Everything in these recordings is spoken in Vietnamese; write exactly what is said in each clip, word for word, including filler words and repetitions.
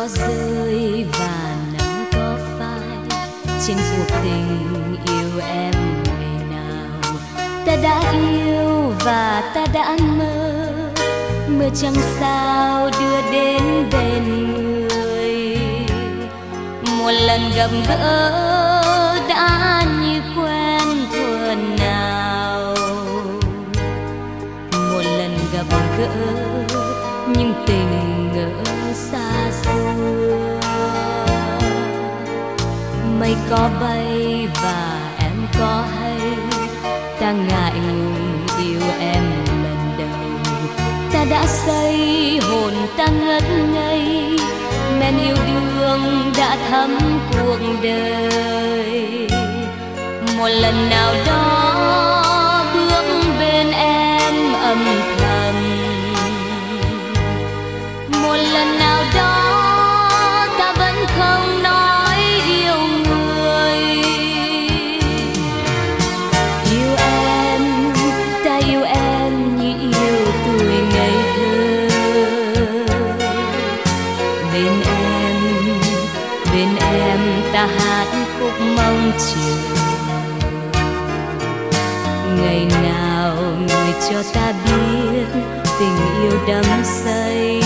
có rơi và nắng có phai trên cuộc tình yêu em ngày nào. Ta đã yêu và ta đã mơ, mơ chẳng sao đưa đến bên người. Một lần gặp gỡ đã như quen thuở nào, một lần gặp gỡ nhưng tình ngỡ xa xưa. Mây có bay và em có hay, ta ngại ngùng yêu em lần đầu. Ta đã say hồn ta ngất ngây, men yêu đương đã thấm cuộc đời. Một lần nào đó bước bên em âm thầm, một lần nào đó ta vẫn không nói yêu người. Yêu em, ta yêu em như yêu tuổi ngây thơ. Bên em, bên em ta hát khúc mong chờ. Ngày nào người cho ta biết tình yêu đắm say,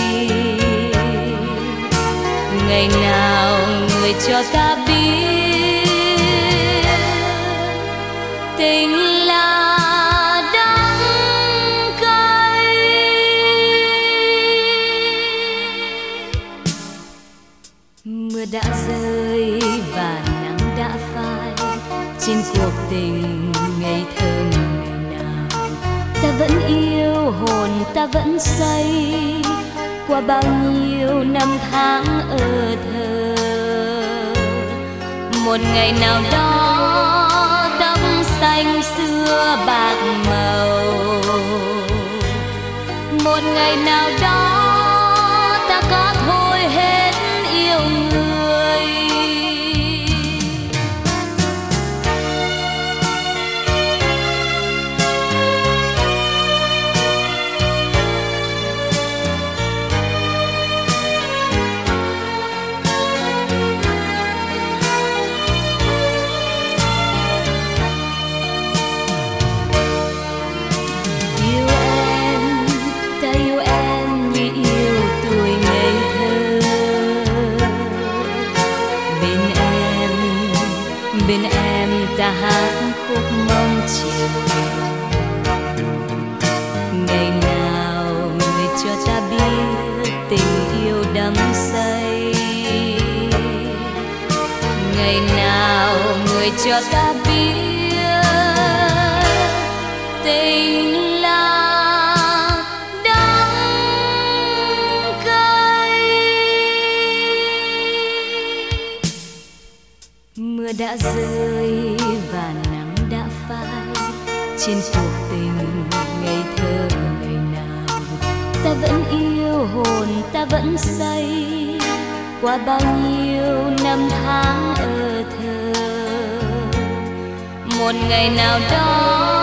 ngày nào người cho ta biết tình là đắng cay. Mưa đã rơi và nắng đã phai trên cuộc tình ngây thơ ngày nào. Ta vẫn yêu, hồn ta vẫn say qua bao nhiêu năm tháng ở thơ. Một ngày nào đó tóc xanh xưa bạc màu, một ngày nào đó ta có thôi hết yêu người. Bên em ta hát khúc mong chiều. Ngày nào người cho ta biết tình yêu đắm say, ngày nào người cho ta biết tình là đắng cay. Mưa đã rơi và nắng đã phai trên cuộc tình ngây thơ ngày nào. Ta vẫn yêu, hồn ta vẫn say qua bao nhiêu năm tháng ở thơ. Một ngày nào đó